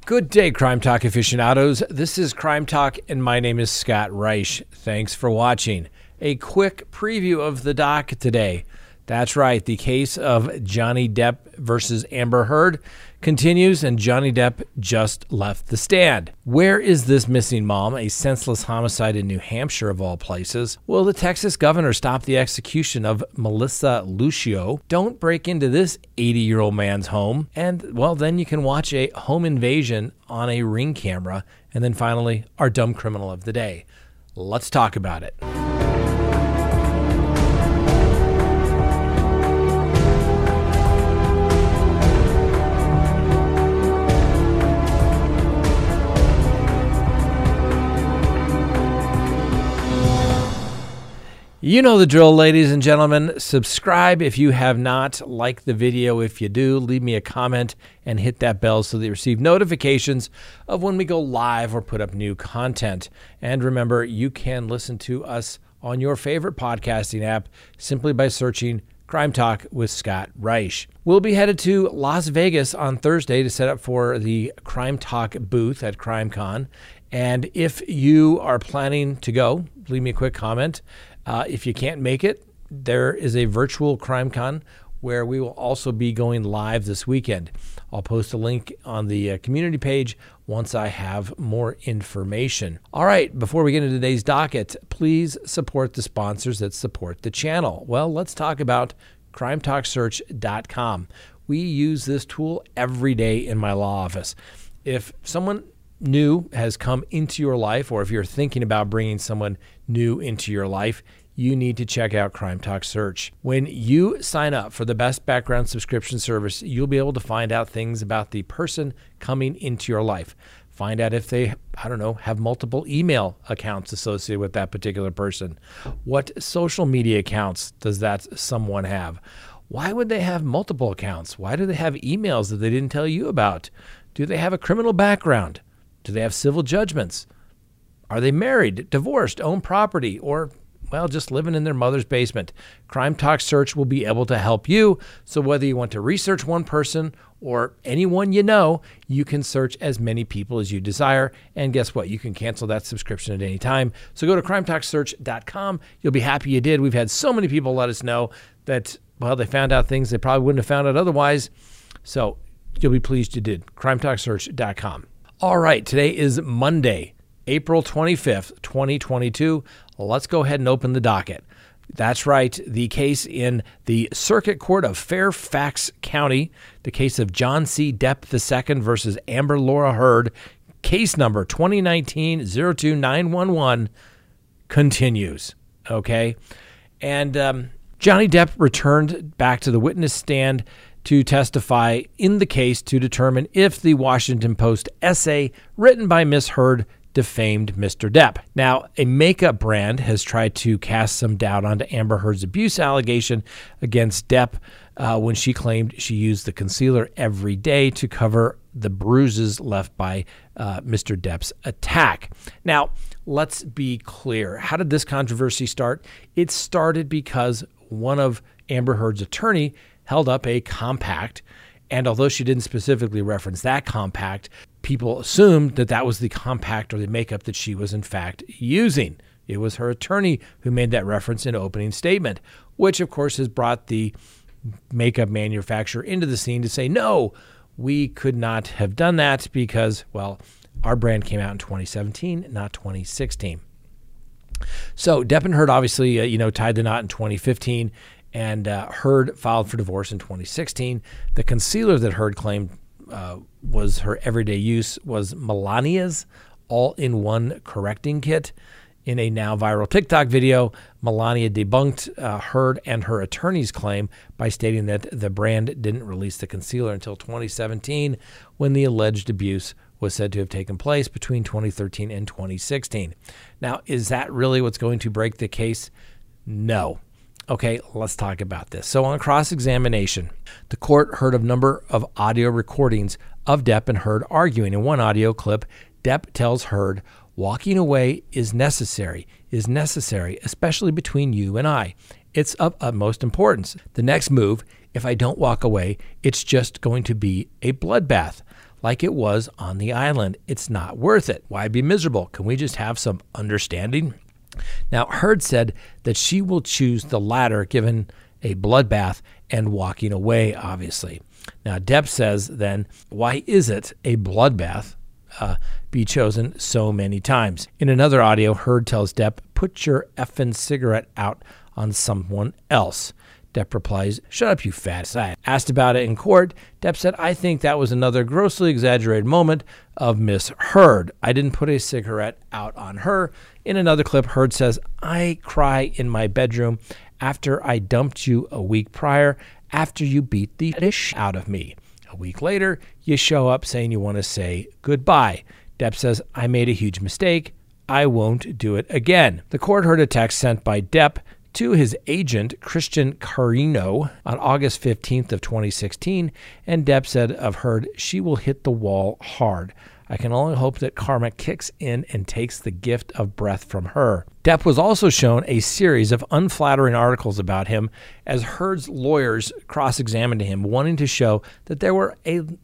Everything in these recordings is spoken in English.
Good day, Crime Talk aficionados. This is Crime Talk, and my name is Scott Reich. Thanks for watching. A quick preview of the doc today. That's right, the case of Johnny Depp versus Amber Heard continues, and Johnny Depp just left the stand. Where is this missing mom? A senseless homicide in New Hampshire, of all places. Will the Texas governor stop the execution of Melissa Lucio? Don't break into this 80-year-old man's home. And, well, then you can watch a home invasion on a Ring camera. And then finally, our dumb criminal of the day. Let's talk about it. You know the drill, ladies and gentlemen. Subscribe if you have not. Like the video if you do. Leave me a comment and hit that bell so that you receive notifications of when we go live or put up new content. And remember, you can listen to us on your favorite podcasting app simply by searching Crime Talk with Scott Reich. We'll be headed to Las Vegas on Thursday to set up for the Crime Talk booth at CrimeCon. And if you are planning to go, leave me a quick comment. If you can't make it, there is a virtual CrimeCon where we will also be going live this weekend. I'll post a link on the community page once I have more information. All right, before we get into today's docket, please support the sponsors that support the channel. Well, let's talk about CrimeTalkSearch.com. We use this tool every day in my law office. If someone new has come into your life, or if you're thinking about bringing someone new into your life, you need to check out Crime Talk Search. When you sign up for the best background subscription service, you'll be able to find out things about the person coming into your life. Find out if they, have multiple email accounts associated with that particular person. What social media accounts does that someone have? Why would they have multiple accounts? Why do they have emails that they didn't tell you about? Do they have a criminal background? Do they have civil judgments? Are they married, divorced, own property, or, just living in their mother's basement? Crime Talk Search will be able to help you. So whether you want to research one person or anyone you know, you can search as many people as you desire. And guess what? You can cancel that subscription at any time. So go to CrimeTalkSearch.com. You'll be happy you did. We've had so many people let us know that, they found out things they probably wouldn't have found out otherwise. So you'll be pleased you did. CrimeTalkSearch.com. All right, today is Monday, April 25th, 2022. Let's go ahead and open the docket. That's right, the case in the Circuit Court of Fairfax County, the case of John C. Depp II versus Amber Laura Heard, case number 2019-02911, continues, okay? And Johnny Depp returned back to the witness stand to testify in the case to determine if the Washington Post essay written by Miss Heard defamed Mr. Depp. Now, a makeup brand has tried to cast some doubt onto Amber Heard's abuse allegation against Depp when she claimed she used the concealer every day to cover the bruises left by Mr. Depp's attack. Now, let's be clear. How did this controversy start? It started because one of Amber Heard's attorney held up a compact, and although she didn't specifically reference that compact, people assumed that that was the compact or the makeup that she was in fact using. It was her attorney who made that reference in opening statement, which of course has brought the makeup manufacturer into the scene to say, no, we could not have done that because, our brand came out in 2017, not 2016. So Depp and Heard obviously, tied the knot in 2015. And Heard filed for divorce in 2016. The concealer that Heard claimed was her everyday use was Melania's all-in-one correcting kit. In a now viral TikTok video, Melania debunked Heard and her attorney's claim by stating that the brand didn't release the concealer until 2017, when the alleged abuse was said to have taken place between 2013 and 2016. Now, is that really what's going to break the case? No. Okay, let's talk about this. So on cross-examination, the court heard a number of audio recordings of Depp and Heard arguing. In one audio clip, Depp tells Heard, "Walking away is necessary, especially between you and I. It's of utmost importance. The next move, if I don't walk away, it's just going to be a bloodbath. like it was on the island. It's not worth it. Why be miserable? Can we just have some understanding? Now, Heard said that she will choose the latter given a bloodbath and walking away, obviously. Now, Depp says then, why is it a bloodbath be chosen so many times? In another audio, Heard tells Depp, put your effing cigarette out on someone else. Depp replies, shut up, you fat sack. Asked about it in court, Depp said, I think that was another grossly exaggerated moment of Miss Heard. I didn't put a cigarette out on her. In another clip, Heard says, I cry in my bedroom after I dumped you a week prior, after you beat the shit out of me. A week later, you show up saying you want to say goodbye. Depp says, I made a huge mistake. I won't do it again. The court heard a text sent by Depp to his agent, Christian Carino, on August 15th of 2016, and Depp said of Heard, she will hit the wall hard. I can only hope that karma kicks in and takes the gift of breath from her. Depp was also shown a series of unflattering articles about him as Heard's lawyers cross-examined him, wanting to show that there were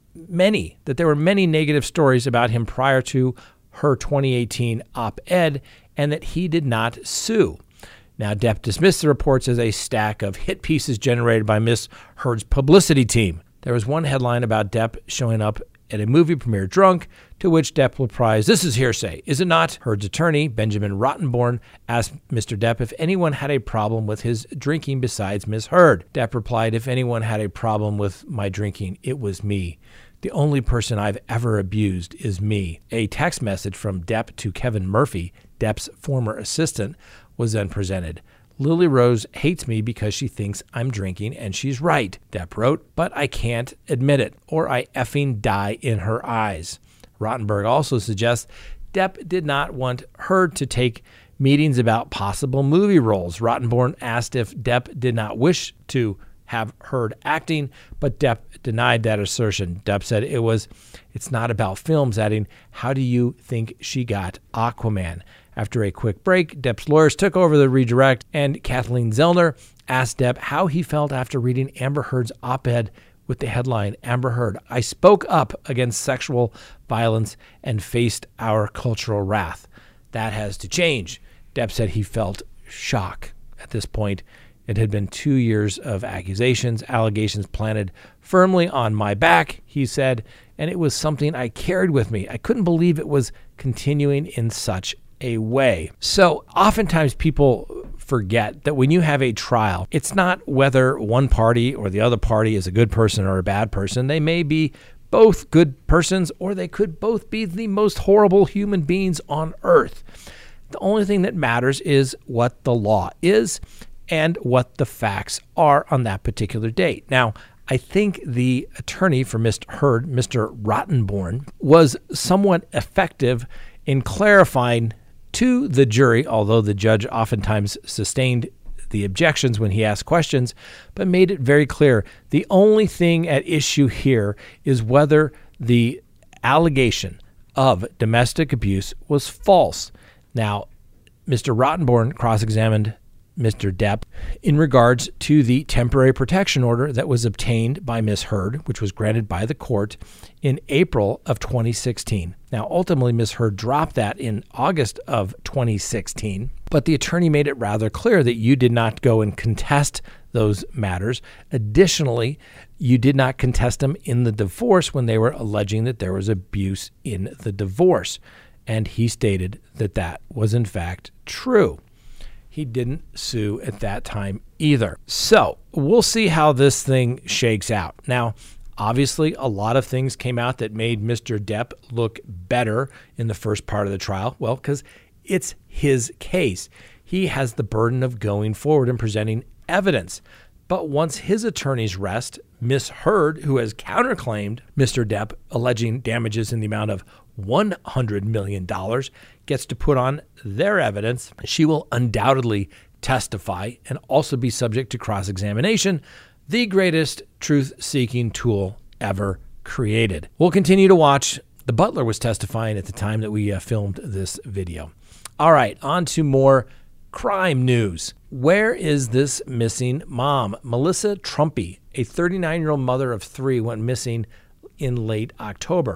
many negative stories about him prior to her 2018 op-ed and that he did not sue. Now, Depp dismissed the reports as a stack of hit pieces generated by Miss Heard's publicity team. There was one headline about Depp showing up at a movie premiere drunk, to which Depp replies, this is hearsay, is it not? Heard's attorney, Benjamin Rottenborn, asked Mr. Depp if anyone had a problem with his drinking besides Miss Heard. Depp replied, if anyone had a problem with my drinking, it was me. The only person I've ever abused is me. A text message from Depp to Kevin Murphy, Depp's former assistant, was then presented. Lily Rose hates me because she thinks I'm drinking, and she's right, Depp wrote, but I can't admit it, or I effing die in her eyes. Rottenberg also suggests Depp did not want Heard to take meetings about possible movie roles. Rottenborn asked if Depp did not wish to have Heard acting, but Depp denied that assertion. Depp said it's not about films, adding, how do you think she got Aquaman? After a quick break, Depp's lawyers took over the redirect, and Kathleen Zellner asked Depp how he felt after reading Amber Heard's op-ed with the headline, Amber Heard, I spoke up against sexual violence and faced our cultural wrath. That has to change. Depp said he felt shock. At this point, it had been 2 years of allegations planted firmly on my back, he said, and it was something I carried with me. I couldn't believe it was continuing in such a way. So oftentimes people forget that when you have a trial, it's not whether one party or the other party is a good person or a bad person. They may be both good persons, or they could both be the most horrible human beings on earth. The only thing that matters is what the law is and what the facts are on that particular date. Now, I think the attorney for Mr. Heard, Mr. Rottenborn, was somewhat effective in clarifying to the jury, although the judge oftentimes sustained the objections when he asked questions, but made it very clear the only thing at issue here is whether the allegation of domestic abuse was false. Now, Mr. Rottenborn cross-examined Mr. Depp in regards to the temporary protection order that was obtained by Ms. Heard, which was granted by the court in April of 2016. Now, ultimately, Ms. Heard dropped that in August of 2016, but the attorney made it rather clear that you did not go and contest those matters. Additionally, you did not contest them in the divorce when they were alleging that there was abuse in the divorce. And he stated that that was, in fact, true. He didn't sue at that time either. So we'll see how this thing shakes out. Now, obviously, a lot of things came out that made Mr. Depp look better in the first part of the trial. Well, because it's his case. He has the burden of going forward and presenting evidence. But once his attorneys rest, Ms. Heard, who has counterclaimed Mr. Depp, alleging damages in the amount of $100 million, gets to put on their evidence. She will undoubtedly testify and also be subject to cross-examination, the greatest truth-seeking tool ever created. We'll continue to watch. The butler was testifying at the time that we filmed this video. All right, on to more crime news. Where is this missing mom? Melissa Trumpy, a 39-year-old mother of three, went missing in late October.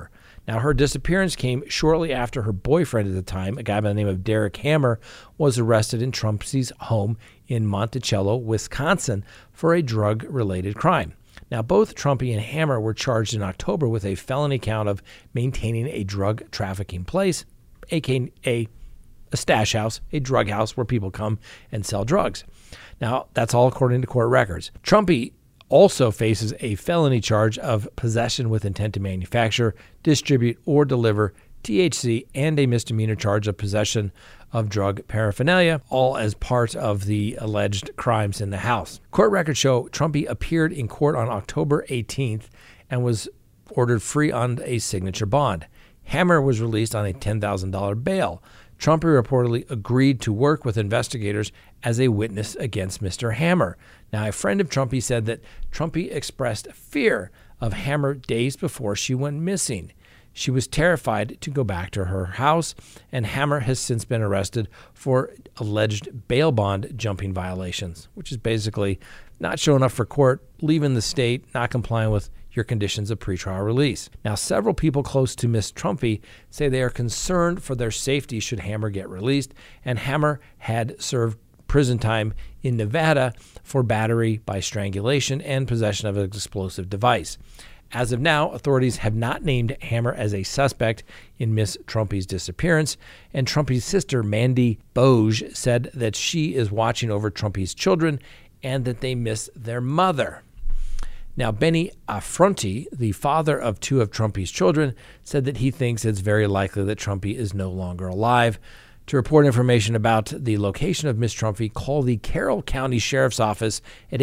Now, her disappearance came shortly after her boyfriend at the time, a guy by the name of Derek Hammer, was arrested in Trumpy's home in Monticello, Wisconsin, for a drug-related crime. Now, both Trumpy and Hammer were charged in October with a felony count of maintaining a drug trafficking place, aka a stash house, a drug house where people come and sell drugs. Now, that's all according to court records. Trumpy also faces a felony charge of possession with intent to manufacture, distribute, or deliver THC, and a misdemeanor charge of possession of drug paraphernalia, all as part of the alleged crimes in the house. Court records show Trumpy appeared in court on October 18th and was ordered free on a signature bond. Hammer was released on a $10,000 bail. Trumpy reportedly agreed to work with investigators as a witness against Mr. Hammer. Now, a friend of Trumpy said that Trumpy expressed fear of Hammer days before she went missing. She was terrified to go back to her house, and Hammer has since been arrested for alleged bail bond jumping violations, which is basically not showing up for court, leaving the state, not complying with your conditions of pretrial release. Now, several people close to Miss Trumpy say they are concerned for their safety should Hammer get released, and Hammer had served prison time in Nevada for battery by strangulation and possession of an explosive device. As of now, authorities have not named Hammer as a suspect in Miss Trumpy's disappearance, and Trumpy's sister, Mandy Boge, said that she is watching over Trumpy's children and that they miss their mother. Now, Benny Affronti, the father of two of Trumpy's children, said that he thinks it's very likely that Trumpy is no longer alive. To report information about the location of Miss Trumpy, call the Carroll County Sheriff's Office at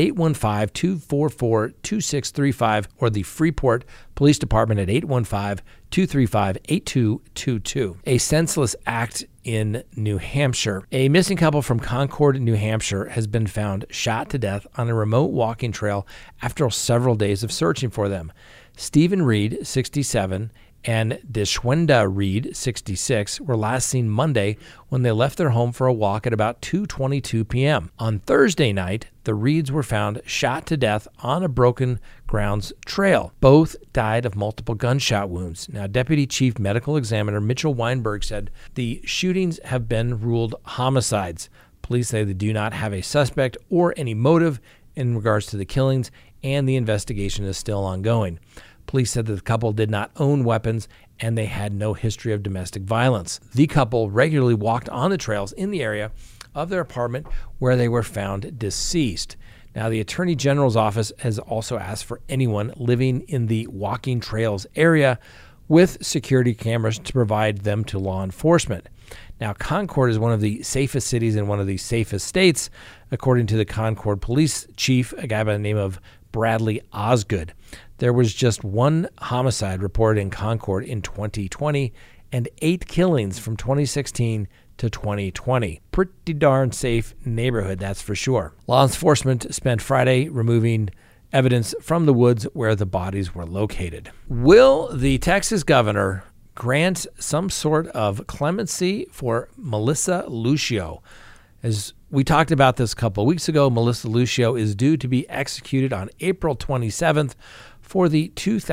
815-244-2635 or the Freeport Police Department at 815-235-8222. A senseless act in New Hampshire. A missing couple from Concord, New Hampshire has been found shot to death on a remote walking trail after several days of searching for them. Stephen Reed, 67, and Deshwenda Reed, 66, were last seen Monday when they left their home for a walk at about 2:22 p.m. On Thursday night, the Reeds were found shot to death on a broken grounds trail. Both died of multiple gunshot wounds. Now, Deputy Chief Medical Examiner Mitchell Weinberg said the shootings have been ruled homicides. Police say they do not have a suspect or any motive in regards to the killings, and the investigation is still ongoing. Police said that the couple did not own weapons and they had no history of domestic violence. The couple regularly walked on the trails in the area of their apartment where they were found deceased. Now, the Attorney General's office has also asked for anyone living in the walking trails area with security cameras to provide them to law enforcement. Now, Concord is one of the safest cities in one of the safest states, according to the Concord police chief, a guy by the name of Bradley Osgood. There was just one homicide reported in Concord in 2020 and 8 killings from 2016 to 2020. Pretty darn safe neighborhood, that's for sure. Law enforcement spent Friday removing evidence from the woods where the bodies were located. Will the Texas governor grant some sort of clemency for Melissa Lucio? As we talked about this a couple of weeks ago, Melissa Lucio is due to be executed on April 27th for the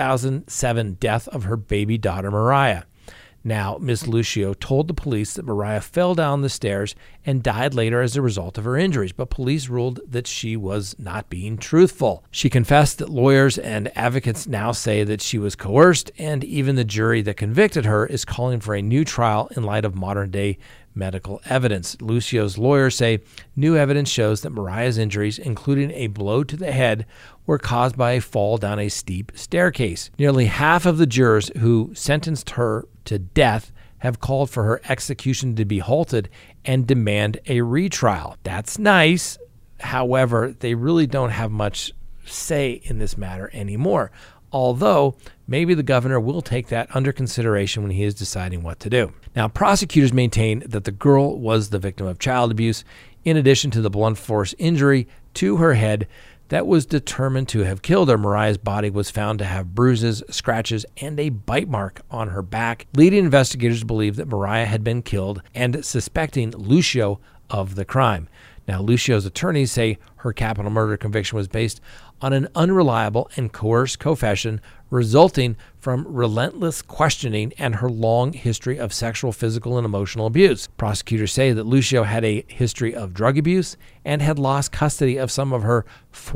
2007 death of her baby daughter, Mariah. Now, Ms. Lucio told the police that Mariah fell down the stairs and died later as a result of her injuries, but police ruled that she was not being truthful. She confessed that lawyers and advocates now say that she was coerced, and even the jury that convicted her is calling for a new trial in light of modern-day medical evidence. Lucio's lawyers say new evidence shows that Mariah's injuries, including a blow to the head, were caused by a fall down a steep staircase. Nearly half of the jurors who sentenced her to death have called for her execution to be halted and demand a retrial. That's nice. However, they really don't have much say in this matter anymore, although maybe the governor will take that under consideration when he is deciding what to do. Now, prosecutors maintain that the girl was the victim of child abuse, in addition to the blunt force injury to her head that was determined to have killed her. Mariah's body was found to have bruises, scratches, and a bite mark on her back, leading investigators to believe that Mariah had been killed and suspecting Lucio of the crime. Now, Lucio's attorneys say her capital murder conviction was based on an unreliable and coerced confession resulting from relentless questioning and her long history of sexual, physical, and emotional abuse. Prosecutors say that Lucio had a history of drug abuse and had lost custody of some of her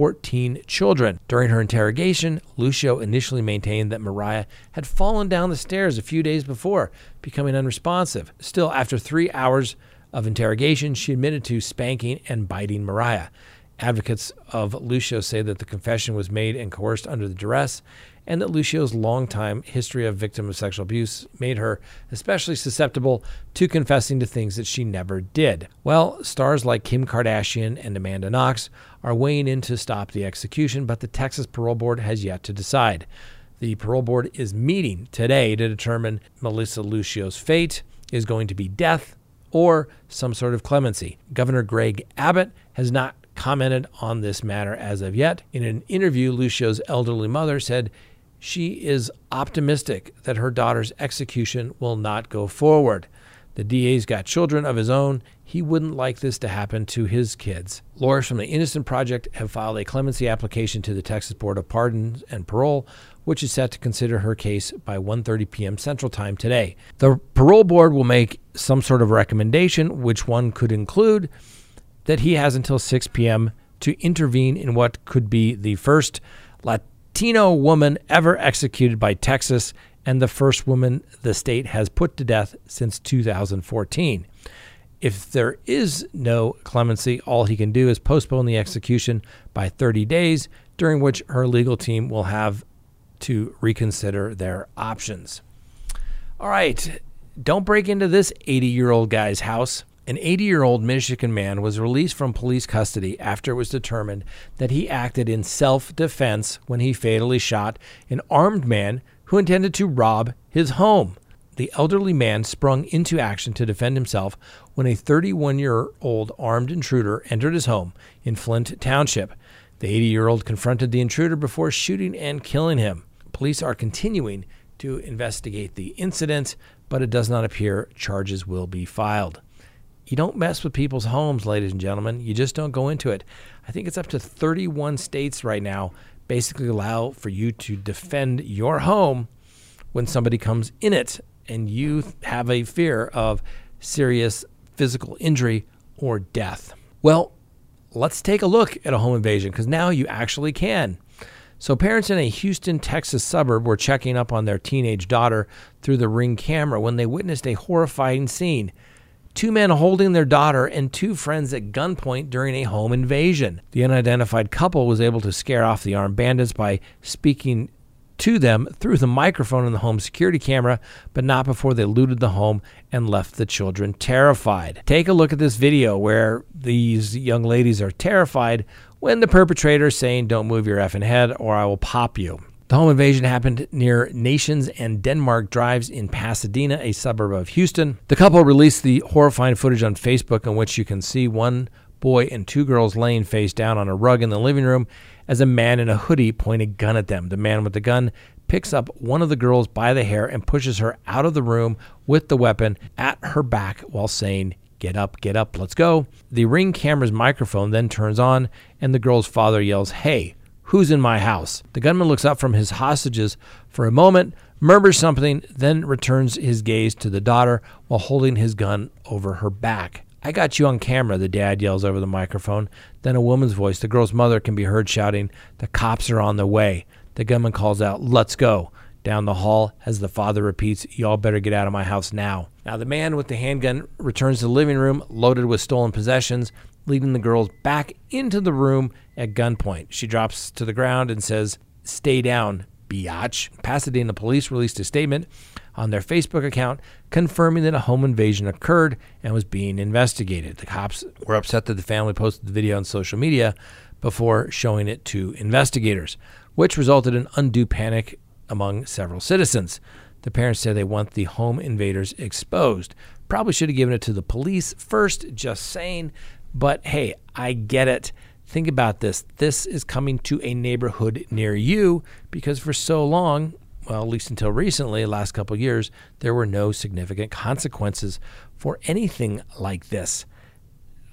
14 children. During her interrogation, Lucio initially maintained that Mariah had fallen down the stairs a few days before, becoming unresponsive. Still, after 3 hours of interrogation, she admitted to spanking and biting Mariah. Advocates of Lucio say that the confession was made and coerced under the duress, and that Lucio's longtime history of victim of sexual abuse made her especially susceptible to confessing to things that she never did. Well, stars like Kim Kardashian and Amanda Knox are weighing in to stop the execution, but the Texas Parole Board has yet to decide. The Parole Board is meeting today to determine Melissa Lucio's fate is going to be death or some sort of clemency. Governor Greg Abbott has not commented on this matter as of yet. In an interview, Lucio's elderly mother said she is optimistic that her daughter's execution will not go forward. The DA's got children of his own. He wouldn't like this to happen to his kids. Lawyers from the Innocent Project have filed a clemency application to the Texas Board of Pardons and Parole, which is set to consider her case by 1:30 p.m. Central Time today. The Parole Board will make some sort of recommendation, which one could include that he has until 6 p.m. to intervene in what could be the first Latino woman ever executed by Texas and the first woman the state has put to death since 2014. If there is no clemency, all he can do is postpone the execution by 30 days, during which her legal team will have to reconsider their options. All right, don't break into this 80-year-old guy's house. An 80-year-old Michigan man was released from police custody after it was determined that he acted in self-defense when he fatally shot an armed man who intended to rob his home. The elderly man sprung into action to defend himself when a 31-year-old armed intruder entered his home in Flint Township. The 80-year-old confronted the intruder before shooting and killing him. Police are continuing to investigate the incident, but it does not appear charges will be filed. You don't mess with people's homes, ladies and gentlemen. You just don't go into it. I think it's up to 31 states right now basically allow for you to defend your home when somebody comes in it and you have a fear of serious physical injury or death. Well, let's take a look at a home invasion, because now you actually can. So parents in a Houston, Texas suburb were checking up on their teenage daughter through the Ring camera when they witnessed a horrifying scene. 2 men holding their daughter and 2 friends at gunpoint during a home invasion. The unidentified couple was able to scare off the armed bandits by speaking to them through the microphone in the home security camera, but not before they looted the home and left the children terrified. Take a look at this video where these young ladies are terrified when the perpetrator is saying, "Don't move your effing head or I will pop you." The home invasion happened near Nations and Denmark Drives in Pasadena, a suburb of Houston. The couple released the horrifying footage on Facebook, in which you can see one boy and 2 girls laying face down on a rug in the living room as a man in a hoodie points a gun at them. The man with the gun picks up one of the girls by the hair and pushes her out of the room with the weapon at her back while saying, get up, let's go." The Ring camera's microphone then turns on and the girl's father yells, "Hey, who's in my house?" The gunman looks up from his hostages for a moment, murmurs something, then returns his gaze to the daughter while holding his gun over her back. "I got you on camera," the dad yells over the microphone. Then a woman's voice, the girl's mother, can be heard shouting, "The cops are on the way." The gunman calls out, "Let's go," down the hall as the father repeats, "Y'all better get out of my house now." Now the man with the handgun returns to the living room loaded with stolen possessions, leading the girls back into the room at gunpoint. She drops to the ground and says, "Stay down, biatch." Pasadena police released a statement on their Facebook account confirming that a home invasion occurred and was being investigated. The cops were upset that the family posted the video on social media before showing it to investigators, which resulted in undue panic among several citizens. The parents say they want the home invaders exposed. Probably should have given it to the police first, just saying. But hey, I get it. Think about this. This is coming to a neighborhood near you because for so long, well, at least until recently, last couple of years, there were no significant consequences for anything like this.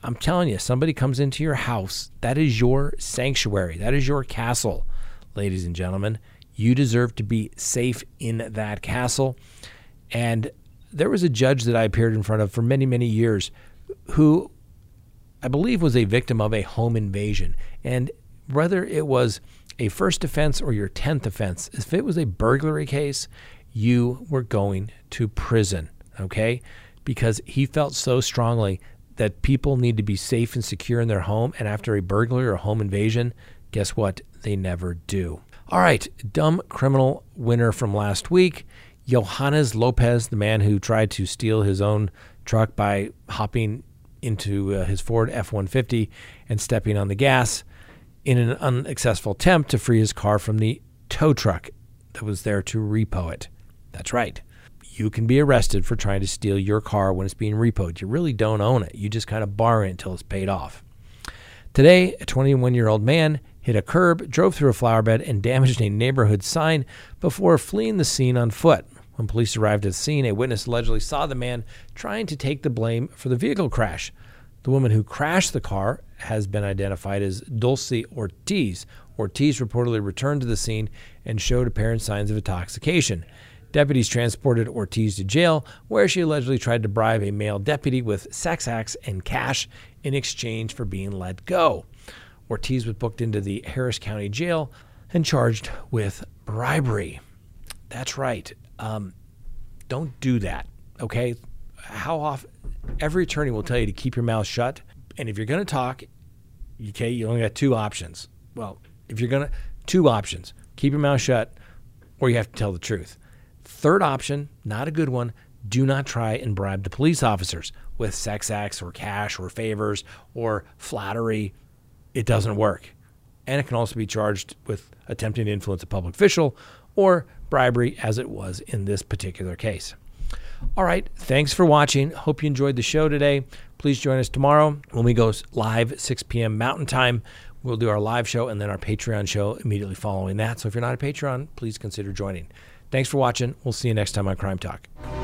I'm telling you, somebody comes into your house, that is your sanctuary. That is your castle, ladies and gentlemen. You deserve to be safe in that castle. And there was a judge that I appeared in front of for many, many years who I believe was a victim of a home invasion. And whether it was a first offense or your 10th offense, if it was a burglary case, you were going to prison, okay? Because he felt so strongly that people need to be safe and secure in their home. And after a burglary or home invasion, guess what? They never do. All right, dumb criminal winner from last week, Johannes Lopez, the man who tried to steal his own truck by hopping into his Ford F-150 and stepping on the gas in an unsuccessful attempt to free his car from the tow truck that was there to repo it. That's right. You can be arrested for trying to steal your car when it's being repoed. You really don't own it. You just kind of borrow it until it's paid off. Today, a 21-year-old man hit a curb, drove through a flower bed, and damaged a neighborhood sign before fleeing the scene on foot. When police arrived at the scene, a witness allegedly saw the man trying to take the blame for the vehicle crash. The woman who crashed the car has been identified as Dulce Ortiz. Ortiz reportedly returned to the scene and showed apparent signs of intoxication. Deputies transported Ortiz to jail, where she allegedly tried to bribe a male deputy with sex acts and cash in exchange for being let go. Ortiz was booked into the Harris County Jail and charged with bribery. That's right. Don't do that, okay? How often? Every attorney will tell you to keep your mouth shut. And if you're going to talk, okay, you only got two options. Well, two options. Keep your mouth shut, or you have to tell the truth. Third option, not a good one, do not try and bribe the police officers with sex acts or cash or favors or flattery. It doesn't work. And it can also be charged with attempting to influence a public official or bribery, as it was in this particular case. All right, thanks for watching. Hope you enjoyed the show today. Please join us tomorrow when we go live 6 p.m. Mountain Time. We'll do our live show and then our Patreon show immediately following that. So if you're not a Patreon, please consider joining. Thanks for watching. We'll see you next time on Crime Talk.